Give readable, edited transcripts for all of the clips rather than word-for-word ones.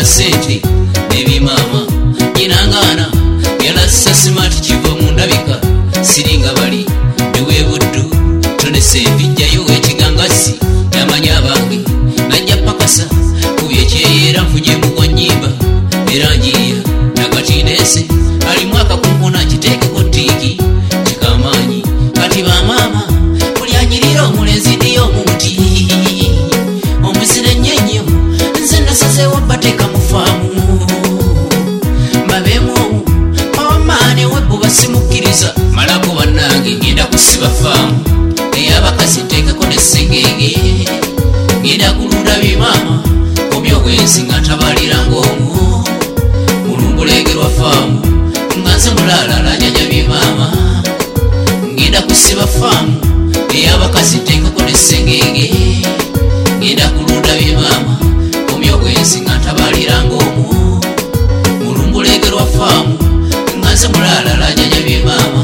sente nebimama inangana yalasa smart chiva mundabika siringa bali niwe buddu tonese bijjayo ekigangasi yamanya bange najja pakasa kubye kyeyera mfunye mu nyimba erangiya nakatinese ali mwaka kumpona kiteke kotiki kikamanyi kati ba mama kulyanyirira omulenzi ndiyo omuti omuzire nyenyo nze nasazewo bateka mufamu mbabemu omane webu basimukiriza malako bannange ngenda kusiba famu eyabakazi ntekeko nesengenge ngenda kulunda bimama omyobwensi nga ntabalira ng'omu mulumbulegerwa famu nga nze mulala lanyanya bimama ngenda kusiba famu eyabakazi ntekeko nesengenge ngenda kulunda bimama omyobwensi nga ntabalira ng'omu mulumbulegerwa famu nga nze mulala lanyanya bimama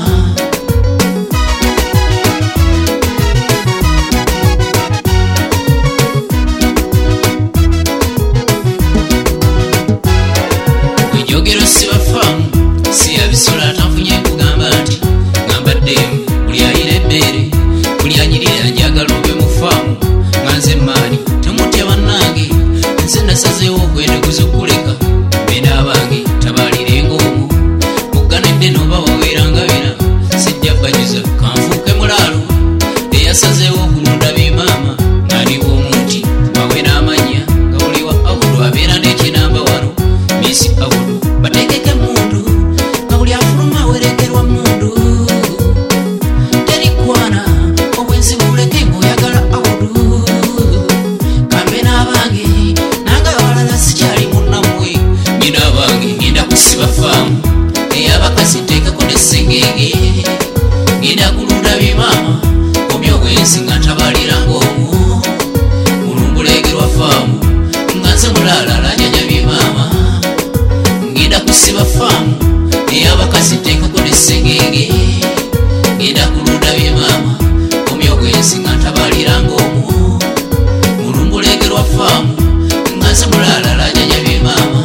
Yogero siba famu siya bisola tanfunye kugamba nti ngambademu buli ayire ebbere buli anyirira njagala obe mu famu nga nze maani temutya bannange nze nasazeewo okweteguza okuleka bena abange tabalire ng'omu mugganedde noba waweeranga bina sijja banyuza kanfuuke mulaalo eyasazeewo okulunda bimama ng'aniwa omuti wawe n'amanya nga buli wa abudu abeera n'ekinamba wano misi abudu batekeke mundu nga buli afuluma werekerwa mundu terikwana obwenzi buleke ng'oyagala abudu kambe n'abange nange abalala sikyali munnammwe nyina abange ngenda kusiba famu eyabakazi ntekeko nesengenge ngenda kulunda bimama omyobwensi nga ntabalira ng'omu mulumbulegerwa famu nga nze mulala lanyanya bimama ngenda kusiba famu eyabakazi ntekeko nesengenge ngenda kulunda bimama omyobwensi nga ntabalira ng'omu mulumbulegerwa famu nga nze mulala lanyanya bimama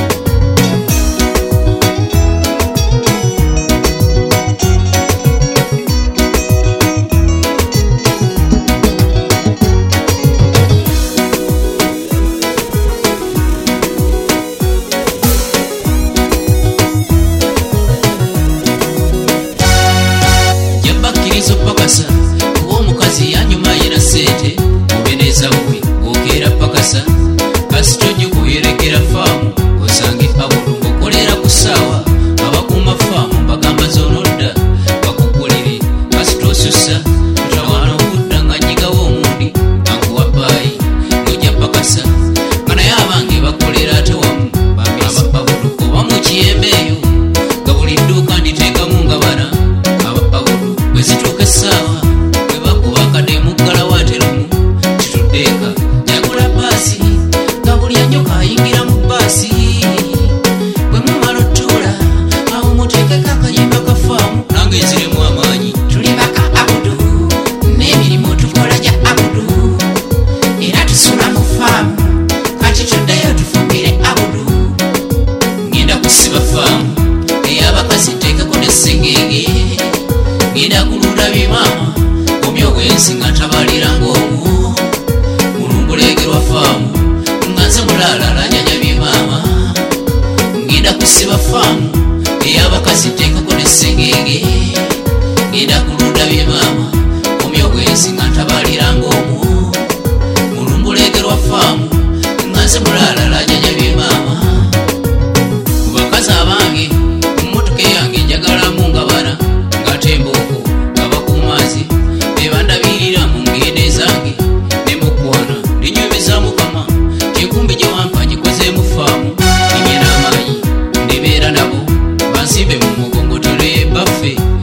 pakasa kuba omukazi yanyuma yena sente obeneza bubi okeera pakasa kasitonyo kuyerekera famu osange abudu ngokolera ku ssaawa abakuuma famu bagamba zonodda bakugulire kasitosusa tutawana okudda nga nyigawo omundi ankuwa baayi nojja pakasa nga naye abange bakolera ate wamu bagamba abudu oba mu kiyembe eyo nga buli dduuka nditeekamu nga bana wezituuka essaawa webakuba akademu galawaterumu kituddeeka jagula baasi nga buli anyoka ayingira mu baasi bwe mumala otuula awo muteekeko akayimba ka faamu nange nziremu amaanyi tuli baka abudu n'emirimu tukola gya abudu era tusula mu faamu kati tuddeyo tufumbire abudu ngenda kusiba faamu eyabakazi nteekeko nesengenge ngenda kulunda bimama omyobwensi nga ntabalira ng'omu mulumbulegerwa famu nga nze mulala lanyanya bimama ngenda kusiba famu eyabakazi ntekeko nesengenge ngenda kulunda bimama omyobwensi nga ntabalira ng'omu mulumbulegerwa famu nga nze mulala lanyanya bimama ku bakazi abange mmotoka eyange njagalamu nga bana ngatembuuko abakumazi bebandabirira mu ngende zange nemukwana ndinyumiza mukama enkumbi gye wampa gikozeemu faamu ninye n'amaanyi ndibeera nabo bansimbe mu mugongo toleye baffe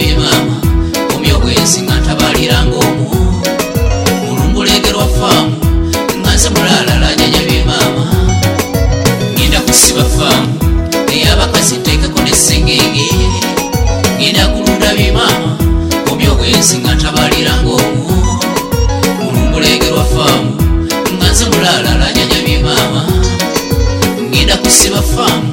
bye mama omyobwensi nga ntabalira ng'omu mulumbulegerwa faamu nga nze mulalala nyanya bye mama ngenda kusiba faamu ey'abakazi nteekako n'essengenge ngenda kulunda bye mama omyobwensi nga ntabalira ng'omu mulumbulegerwa faamu nga nze mulalala nyanya bye mama ngenda kusiba faamu